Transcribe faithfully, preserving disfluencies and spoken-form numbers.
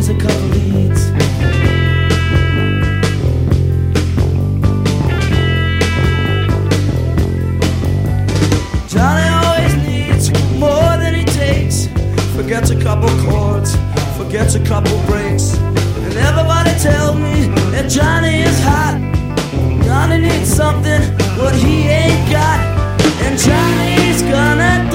a couple leads. Johnny always needs more than he takes. Forgets a couple chords, forgets a couple breaks. And everybody tells me that Johnny is hot. Johnny needs something what he ain't got. And Johnny's gonna